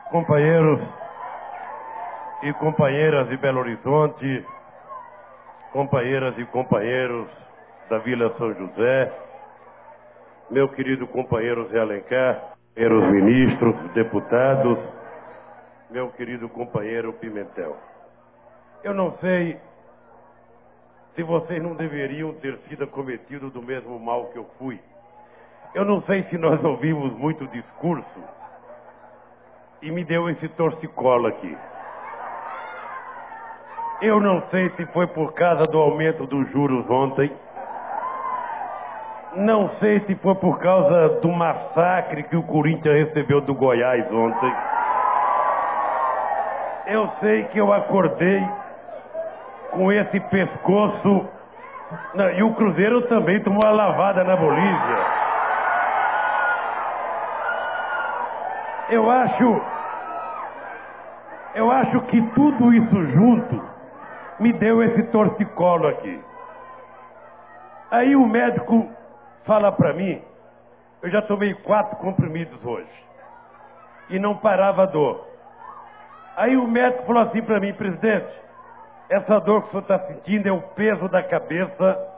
Companheiros e companheiras de Belo Horizonte, companheiras e companheiros da Vila São José, meu querido companheiro Zé Alencar, companheiros ministros, deputados, meu querido companheiro Pimentel. Eu não sei se vocês não deveriam ter sido acometidos do mesmo mal que eu fui. Eu não sei se nós ouvimos muito discurso e me deu esse torcicolo aqui. Eu não sei se foi por causa do aumento dos juros ontem. Não sei se foi por causa do massacre que o Corinthians recebeu do Goiás ontem. Eu sei que eu acordei com esse pescoço. E o Cruzeiro também tomou uma lavada na Bolívia. Eu acho que tudo isso junto me deu esse torcicolo aqui. Aí o médico fala pra mim, eu já tomei 4 comprimidos hoje e não parava a dor. Aí o médico falou assim pra mim: presidente, essa dor que o senhor está sentindo é o peso da cabeça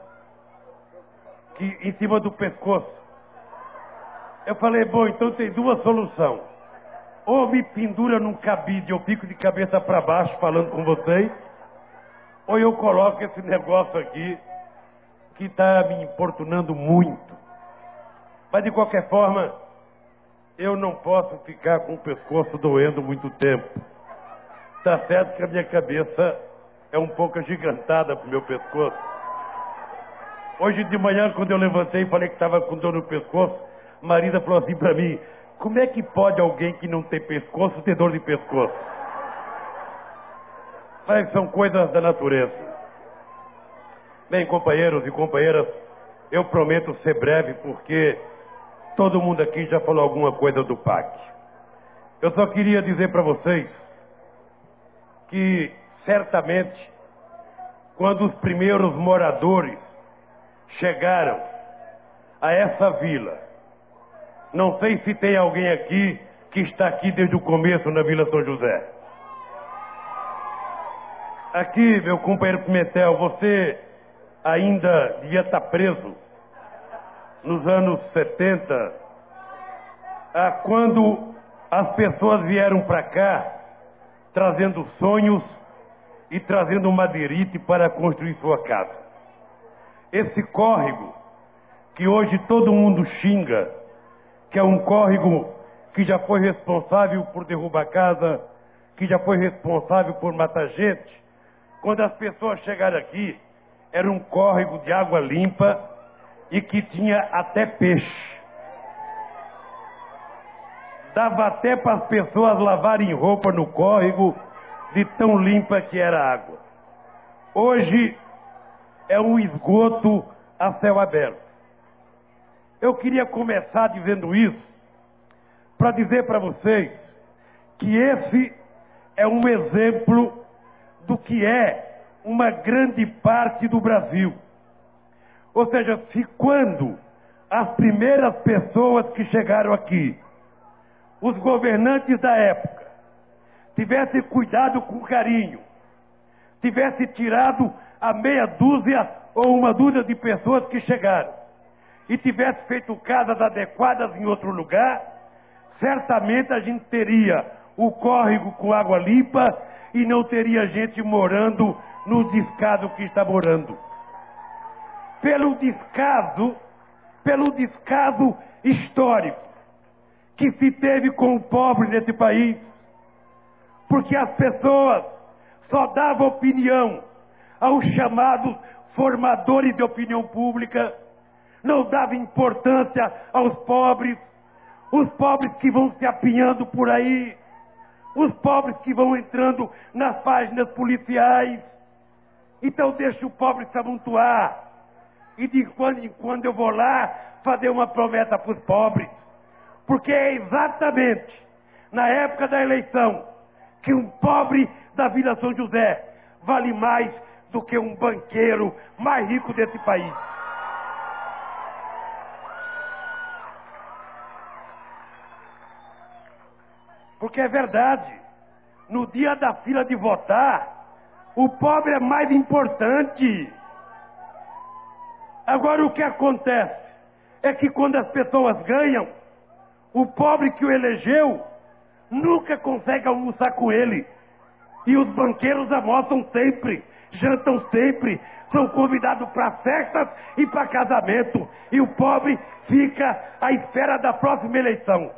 em cima do pescoço. Eu falei: bom, então tem 2 soluções. Ou me pendura num cabide, eu fico de cabeça para baixo falando com vocês, ou eu coloco esse negócio aqui que está me importunando muito. Mas de qualquer forma, eu não posso ficar com o pescoço doendo muito tempo. Tá certo que a minha cabeça é um pouco agigantada pro meu pescoço. Hoje de manhã, quando eu levantei e falei que estava com dor no pescoço, Marisa falou assim para mim: como é que pode alguém que não tem pescoço ter dor de pescoço? Mas são coisas da natureza. Bem, companheiros e companheiras, eu prometo ser breve porque todo mundo aqui já falou alguma coisa do PAC. Eu só queria dizer para vocês que, certamente, quando os primeiros moradores chegaram a essa vila, não sei se tem alguém aqui que está aqui desde o começo na Vila São José. Aqui, meu companheiro Pimentel, você ainda devia estar preso nos anos 70, quando as pessoas vieram para cá trazendo sonhos e trazendo madeirite para construir sua casa. Esse córrego que hoje todo mundo xinga, que é um córrego que já foi responsável por derrubar casa, que já foi responsável por matar gente, quando as pessoas chegaram aqui, era um córrego de água limpa e que tinha até peixe. Dava até para as pessoas lavarem roupa no córrego, de tão limpa que era a água. Hoje é um esgoto a céu aberto. Eu queria começar dizendo isso para dizer para vocês que esse é um exemplo do que é uma grande parte do Brasil. Ou seja, se quando as primeiras pessoas que chegaram aqui, os governantes da época, tivessem cuidado com carinho, tivessem tirado a meia dúzia ou uma dúzia de pessoas que chegaram, e tivesse feito casas adequadas em outro lugar, certamente a gente teria o córrego com água limpa e não teria gente morando no descaso que está morando. Pelo descaso histórico que se teve com o pobre nesse país, porque as pessoas só davam opinião aos chamados formadores de opinião pública, não dava importância aos pobres, os pobres que vão se apinhando por aí, os pobres que vão entrando nas páginas policiais. Então deixa o pobre se amontoar, e de quando em quando eu vou lá fazer uma promessa para os pobres, porque é exatamente na época da eleição que um pobre da Vila São José vale mais do que um banqueiro mais rico desse país. Porque é verdade, no dia da fila de votar, o pobre é mais importante. Agora o que acontece é que quando as pessoas ganham, o pobre que o elegeu nunca consegue almoçar com ele. E os banqueiros almoçam sempre, jantam sempre, são convidados para festas e para casamento. E o pobre fica à espera da próxima eleição.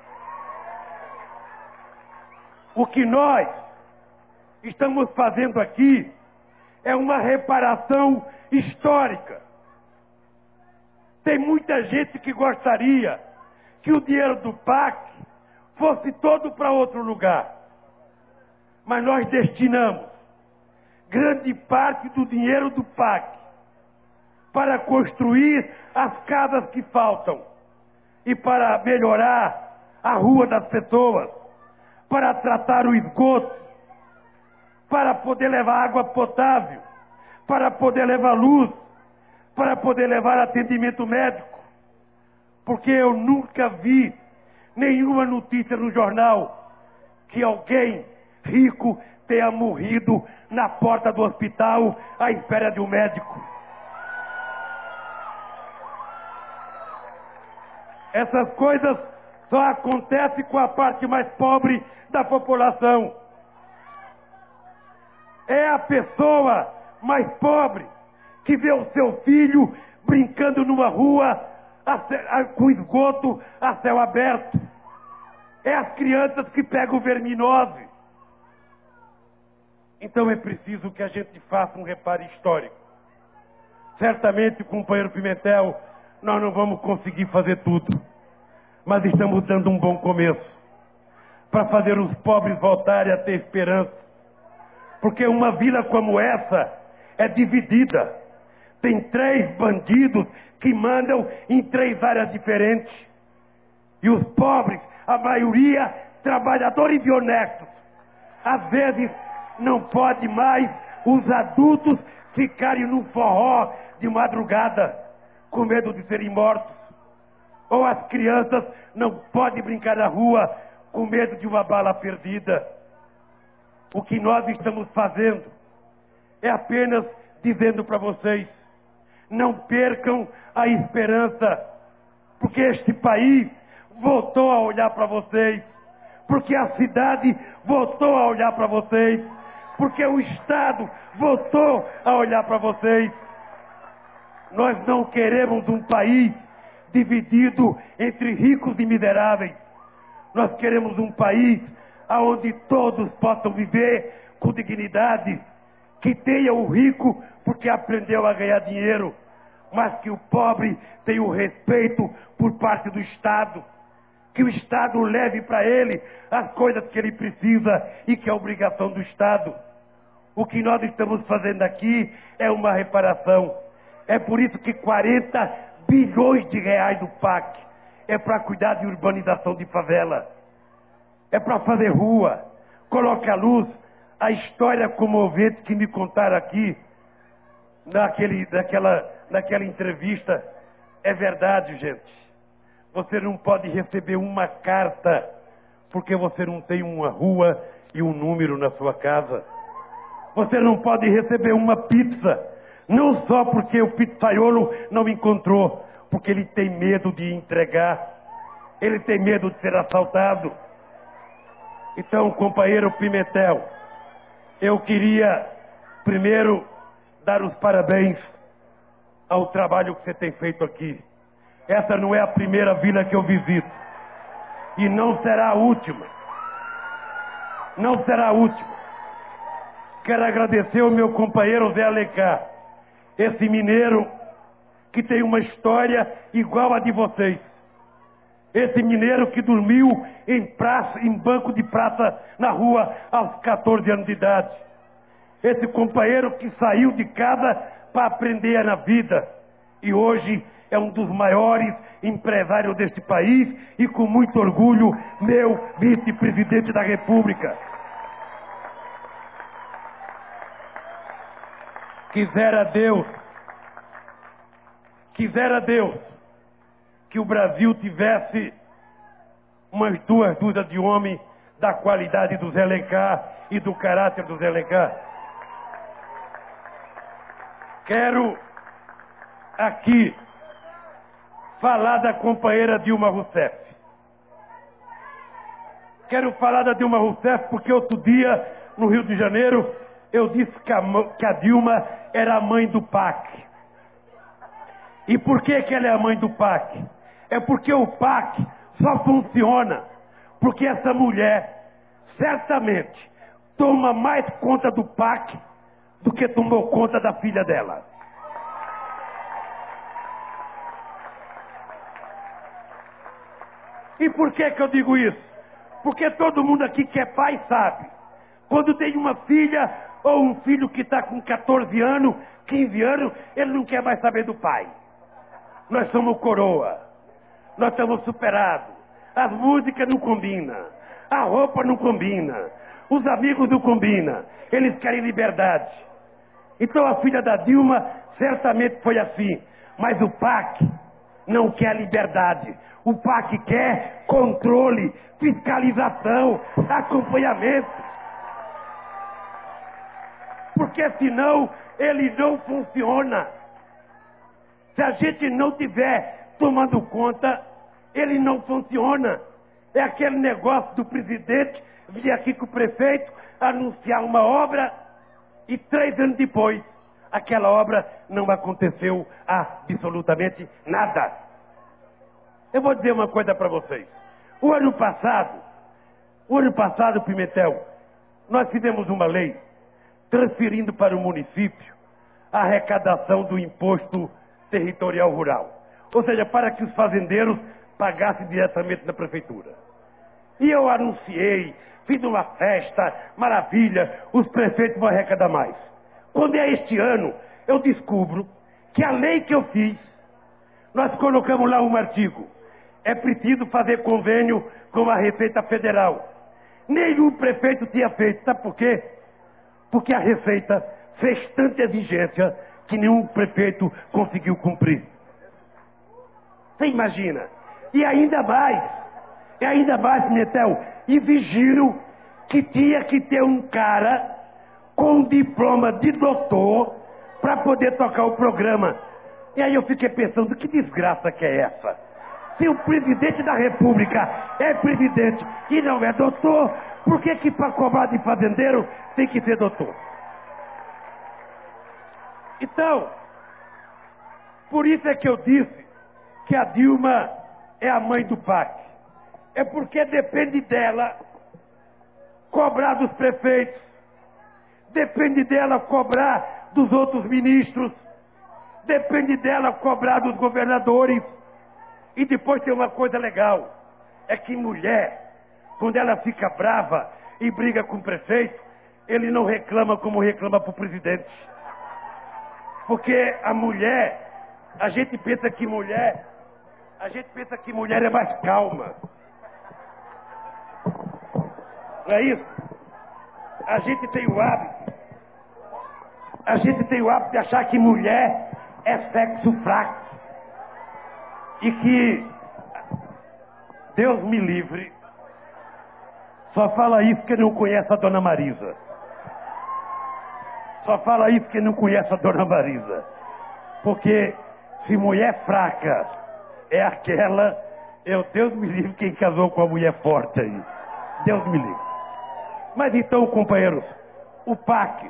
O que nós estamos fazendo aqui é uma reparação histórica. Tem muita gente que gostaria que o dinheiro do PAC fosse todo para outro lugar. Mas nós destinamos grande parte do dinheiro do PAC para construir as casas que faltam e para melhorar a rua das pessoas, para tratar o esgoto, para poder levar água potável, para poder levar luz, para poder levar atendimento médico. Porque eu nunca vi nenhuma notícia no jornal que alguém rico tenha morrido na porta do hospital à espera de um médico. Essas coisas só acontecem com a parte mais pobre da população. É a pessoa mais pobre que vê o seu filho brincando numa rua com esgoto a céu aberto. É as crianças que pegam verminose. Então é preciso que a gente faça um reparo histórico. Certamente, companheiro Pimentel, nós não vamos conseguir fazer tudo. Mas estamos dando um bom começo para fazer os pobres voltarem a ter esperança. Porque uma vila como essa é dividida. Tem 3 bandidos que mandam em 3 áreas diferentes. E os pobres, a maioria, trabalhadores e honestos. Às vezes, não pode mais os adultos ficarem no forró de madrugada, com medo de serem mortos. Ou as crianças não podem brincar na rua, com medo de uma bala perdida. O que nós estamos fazendo é apenas dizendo para vocês: não percam a esperança, porque este país voltou a olhar para vocês, porque a cidade voltou a olhar para vocês, porque o Estado voltou a olhar para vocês. Nós não queremos um país dividido entre ricos e miseráveis. Nós queremos um país onde todos possam viver com dignidade, que tenha o rico porque aprendeu a ganhar dinheiro, mas que o pobre tenha o respeito por parte do Estado, que o Estado leve para ele as coisas que ele precisa e que é obrigação do Estado. O que nós estamos fazendo aqui é uma reparação. É por isso que 40 bilhões de reais do PAC é para cuidar de urbanização de favela, é para fazer rua, colocar luz. A história comovente que me contaram aqui naquela entrevista é verdade, gente. Você não pode receber uma carta porque você não tem uma rua e um número na sua casa. Você não pode receber uma pizza, não só porque o pizzaiolo não encontrou, porque ele tem medo de entregar, ele tem medo de ser assaltado. Então, companheiro Pimentel, eu queria primeiro dar os parabéns ao trabalho que você tem feito aqui. Essa não é a primeira vila que eu visito. E não será a última. Não será a última. Quero agradecer ao meu companheiro Zé Alencar, esse mineiro que tem uma história igual a de vocês. Esse mineiro que dormiu em banco de praça na rua aos 14 anos de idade. Esse companheiro que saiu de casa para aprender na vida. E hoje é um dos maiores empresários deste país e com muito orgulho, meu vice-presidente da República. Quisera Deus que o Brasil tivesse umas 2 dúzias de homens da qualidade do Zé Alencar e do caráter do Zé Alencar. Quero aqui falar da companheira Dilma Rousseff. Quero falar da Dilma Rousseff porque outro dia, no Rio de Janeiro, eu disse que a Dilma era a mãe do PAC. E por que ela é a mãe do PAC? É porque o PAC só funciona porque essa mulher certamente toma mais conta do PAC do que tomou conta da filha dela. E por que eu digo isso? Porque todo mundo aqui que é pai sabe. Quando tem uma filha ou um filho que está com 14 anos, 15 anos, ele não quer mais saber do pai. Nós somos coroa. Nós estamos superados. As músicas não combinam. A roupa não combina. Os amigos não combinam. Eles querem liberdade. Então a filha da Dilma certamente foi assim. Mas o PAC não quer liberdade. O PAC quer controle, fiscalização, acompanhamento. Porque senão ele não funciona. Se a gente não tiver tomando conta, ele não funciona. É aquele negócio do presidente vir aqui com o prefeito anunciar uma obra e 3 anos depois aquela obra não aconteceu absolutamente nada. Eu vou dizer uma coisa para vocês. O ano passado, Pimentel, nós fizemos uma lei transferindo para o município a arrecadação do imposto territorial rural. Ou seja, para que os fazendeiros pagassem diretamente na prefeitura. E eu anunciei, fiz uma festa, maravilha, os prefeitos vão arrecadar mais. Quando é este ano, eu descubro que a lei que eu fiz, nós colocamos lá um artigo. É preciso fazer convênio com a Receita Federal. Nenhum prefeito tinha feito. Sabe por quê? Porque a Receita fez tanta exigência que nenhum prefeito conseguiu cumprir. Você imagina? E ainda mais, Pimentel, exigiram que tinha que ter um cara com diploma de doutor para poder tocar o programa. E aí eu fiquei pensando, que desgraça que é essa? Se o presidente da República é presidente e não é doutor, por que para cobrar de fazendeiro tem que ser doutor? Então, por isso é que eu disse que a Dilma é a mãe do PAC. É porque depende dela cobrar dos prefeitos, depende dela cobrar dos outros ministros, depende dela cobrar dos governadores. E depois tem uma coisa legal, é que mulher, quando ela fica brava e briga com o prefeito, ele não reclama como reclama para o presidente. Porque a mulher, a gente pensa que mulher é mais calma. Não é isso? A gente tem o hábito de achar que mulher é sexo fraco. E que, Deus me livre, só fala isso porque não conhece a Dona Marisa. Só fala isso porque não conhece a Dona Marisa. Porque se mulher fraca é aquela, Deus me livre quem casou com a mulher forte aí. Deus me livre. Mas então, companheiros, o PAC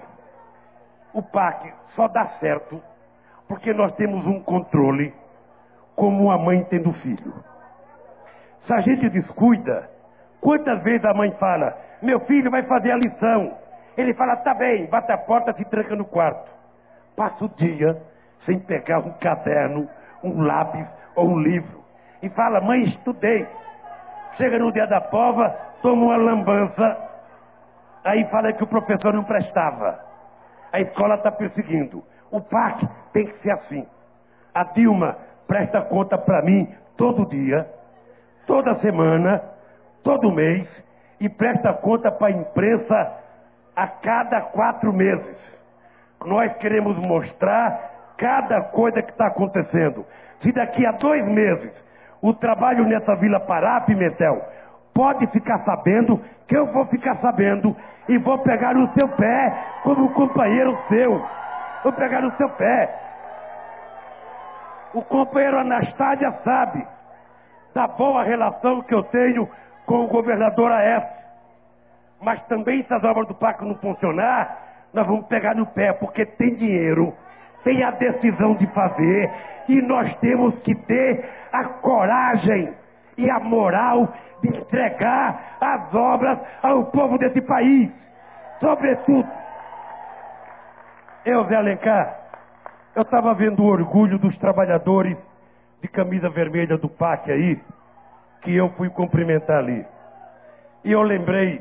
só dá certo porque nós temos um controle como uma mãe tendo filho. Se a gente descuida, quantas vezes a mãe fala, meu filho vai fazer a lição. Ele fala, tá bem, bate a porta, se tranca no quarto. Passa o dia sem pegar um caderno, um lápis ou um livro. E fala, mãe, estudei. Chega no dia da prova, toma uma lambança. Aí fala que o professor não prestava. A escola está perseguindo. O PAC tem que ser assim. A Dilma presta conta para mim todo dia, toda semana, todo mês, e presta conta para a imprensa a cada 4 meses. Nós queremos mostrar cada coisa que está acontecendo. Se daqui a 2 meses o trabalho nessa vila parar, Pimentel, pode ficar sabendo que eu vou ficar sabendo e vou pegar no seu pé como companheiro seu. Vou pegar no seu pé. O companheiro Anastácia sabe da boa relação que eu tenho com o governador Aécio. Mas também, se as obras do parque não funcionar, nós vamos pegar no pé, porque tem dinheiro, tem a decisão de fazer, e nós temos que ter a coragem e a moral de entregar as obras ao povo desse país. Sobretudo, Zé Alencar, eu estava vendo o orgulho dos trabalhadores de camisa vermelha do PAC aí, que eu fui cumprimentar ali. E eu lembrei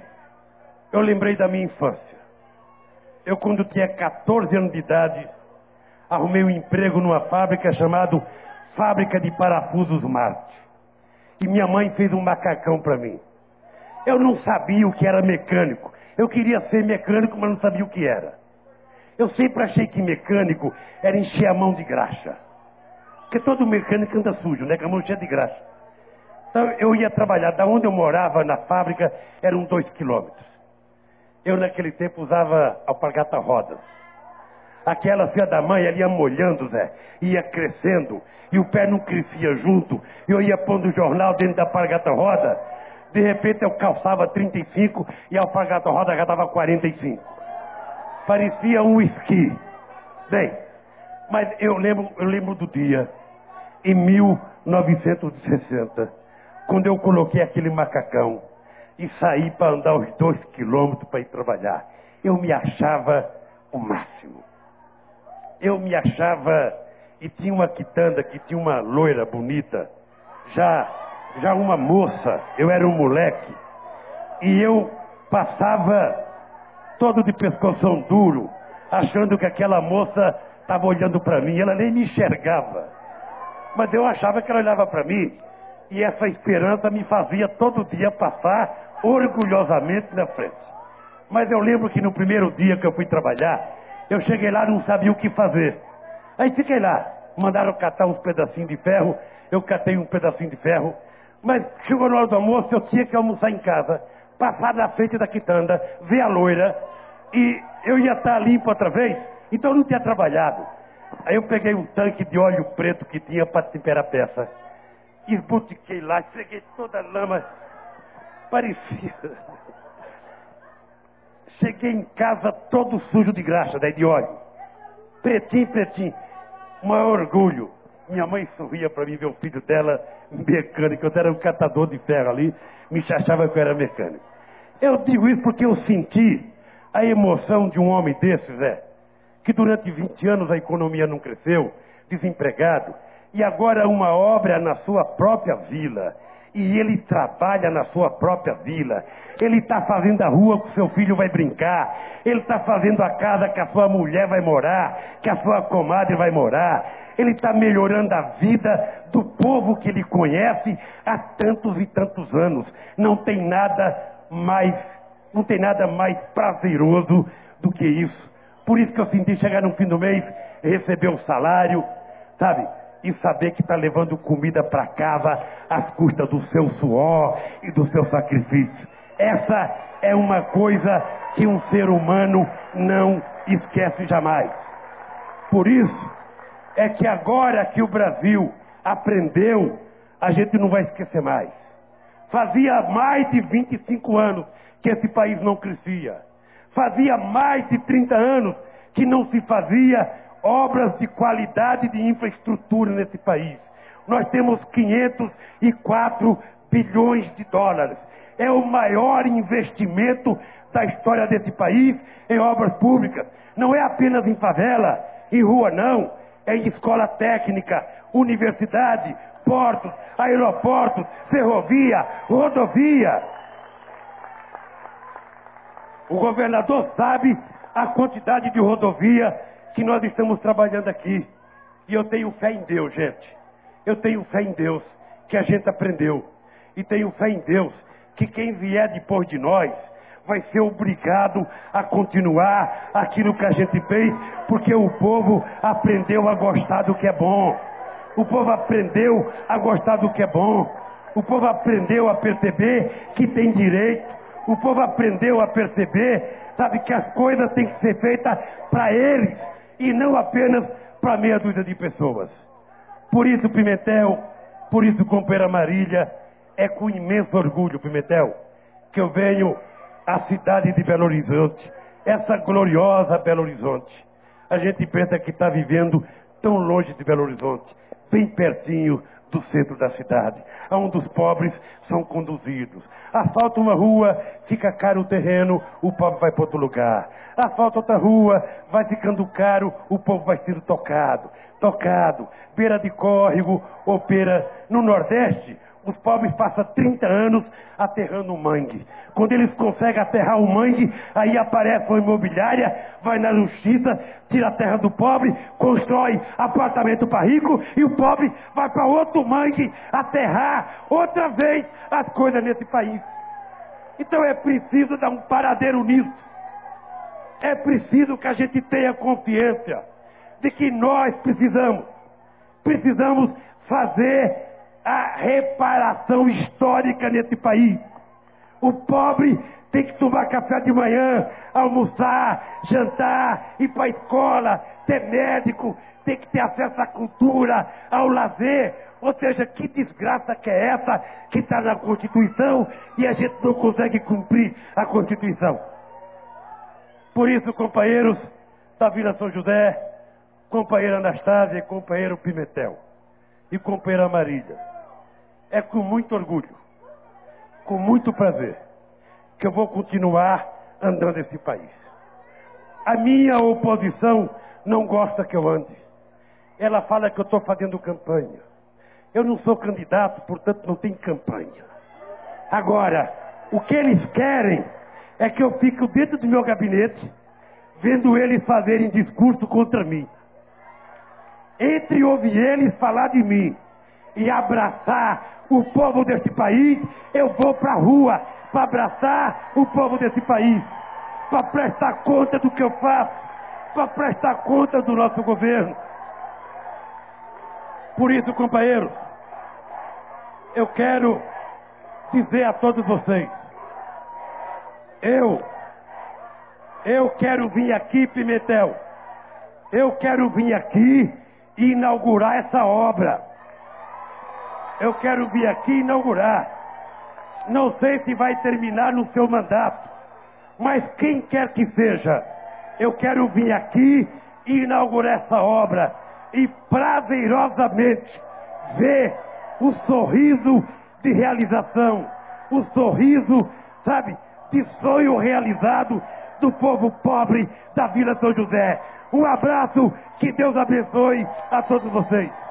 da minha infância. Eu, quando tinha 14 anos de idade, arrumei um emprego numa fábrica chamada Fábrica de Parafusos Marte. E minha mãe fez um macacão para mim. Eu não sabia o que era mecânico. Eu queria ser mecânico, mas não sabia o que era. Eu sempre achei que mecânico era encher a mão de graxa. Porque todo mecânico anda sujo, né? Com a mão cheia de graxa. Então eu ia trabalhar. Da onde eu morava, na fábrica, eram 2 quilômetros. Eu naquele tempo usava alpargata rodas. Aquela filha da mãe, ela ia molhando, Zé. Ia crescendo. E o pé não crescia junto. Eu ia pondo o jornal dentro da alpargata roda. De repente eu calçava 35 e a alpargata roda já dava 45. Parecia um esqui. Bem, mas eu lembro do dia, em 1960, quando eu coloquei aquele macacão e saí para andar os 2 quilômetros para ir trabalhar. Eu me achava o máximo. Eu me achava, e tinha uma quitanda que tinha uma loira bonita, já uma moça, eu era um moleque, e eu passava todo de pescoção duro, achando que aquela moça estava olhando para mim. Ela nem me enxergava, mas eu achava que ela olhava para mim, e essa esperança me fazia todo dia passar orgulhosamente na frente. Mas eu lembro que no primeiro dia que eu fui trabalhar, eu cheguei lá e não sabia o que fazer. Aí fiquei lá, mandaram catar uns pedacinhos de ferro, eu catei um pedacinho de ferro, mas chegou na hora do almoço, eu tinha que almoçar em casa, passar na frente da quitanda, ver a loira, e eu ia estar limpo outra vez, então eu não tinha trabalhado. Aí eu peguei um tanque de óleo preto que tinha para temperar a peça, esbutiquei lá, cheguei toda a lama, parecia... Cheguei em casa todo sujo de graxa, daí de óleo, pretinho, o maior orgulho. Minha mãe sorria para mim ver o filho dela mecânico. Eu era um catador de ferro ali, me achava que eu era mecânico. Eu digo isso porque eu senti a emoção de um homem desses, que durante 20 anos a economia não cresceu, desempregado, e agora uma obra na sua própria vila, e ele trabalha na sua própria vila, ele está fazendo a rua que o seu filho vai brincar, ele está fazendo a casa que a sua mulher vai morar, que a sua comadre vai morar, ele está melhorando a vida do povo que ele conhece há tantos e tantos anos. Não tem nada mais prazeroso do que isso. Por isso que eu senti chegar no fim do mês, receber um salário, sabe? E saber que está levando comida para casa às custas do seu suor e do seu sacrifício. Essa é uma coisa que um ser humano não esquece jamais. Por isso é que agora que o Brasil aprendeu, a gente não vai esquecer mais. Fazia mais de 25 anos que esse país não crescia. Fazia mais de 30 anos que não se fazia obras de qualidade de infraestrutura nesse país. Nós temos 504 bilhões de dólares. É o maior investimento da história desse país em obras públicas. Não é apenas em favela, em rua não. É em escola técnica, universidade, portos, aeroportos, ferrovia, rodovia. O governador sabe a quantidade de rodovia que nós estamos trabalhando aqui. E eu tenho fé em Deus, gente. Eu tenho fé em Deus que a gente aprendeu. E tenho fé em Deus que quem vier depois de nós vai ser obrigado a continuar aquilo que a gente fez, porque o povo aprendeu a gostar do que é bom. O povo aprendeu a gostar do que é bom. O povo aprendeu a perceber que tem direito. O povo aprendeu a perceber, sabe, que as coisas têm que ser feitas para eles e não apenas para meia dúzia de pessoas. Por isso, Pimentel, por isso, companheira Marília, é com imenso orgulho, Pimentel, que eu venho à cidade de Belo Horizonte, essa gloriosa Belo Horizonte. A gente pensa que está vivendo tão longe de Belo Horizonte, bem pertinho do centro da cidade, onde os pobres são conduzidos. Asfalta uma rua, fica caro o terreno, o pobre vai para outro lugar. Asfalta outra rua, vai ficando caro, o povo vai sendo tocado. Beira de córrego ou beira no Nordeste, os pobres passam 30 anos aterrando um mangue. Quando eles conseguem aterrar o mangue, aí aparece uma imobiliária, vai na justiça, tira a terra do pobre, constrói apartamento para rico e o pobre vai para outro mangue aterrar outra vez as coisas nesse país. Então é preciso dar um paradeiro nisso. É preciso que a gente tenha consciência de que nós precisamos fazer a reparação histórica nesse país. O pobre tem que tomar café de manhã, almoçar, jantar, ir para a escola, ter médico, tem que ter acesso à cultura, ao lazer. Ou seja, que desgraça que é essa que está na Constituição e a gente não consegue cumprir a Constituição? Por isso, companheiros da Vila São José, companheira Anastásia e companheiro Pimentel e companheira Marília, é com muito orgulho, com muito prazer, que eu vou continuar andando nesse país. A minha oposição não gosta que eu ande. Ela fala que eu estou fazendo campanha. Eu não sou candidato, portanto não tem campanha. Agora, o que eles querem é que eu fique dentro do meu gabinete, vendo eles fazerem discurso contra mim. Entre ouvir eles falar de mim e abraçar o povo desse país, eu vou para a rua para abraçar o povo desse país, para prestar conta do que eu faço, para prestar conta do nosso governo. Por isso, companheiros, eu quero dizer a todos vocês, eu quero vir aqui, Pimentel, eu quero vir aqui e inaugurar essa obra. Eu quero vir aqui inaugurar. Não sei se vai terminar no seu mandato, mas quem quer que seja, eu quero vir aqui e inaugurar essa obra e prazerosamente ver o sorriso de realização, o sorriso, sabe, de sonho realizado do povo pobre da Vila São José. Um abraço, que Deus abençoe a todos vocês.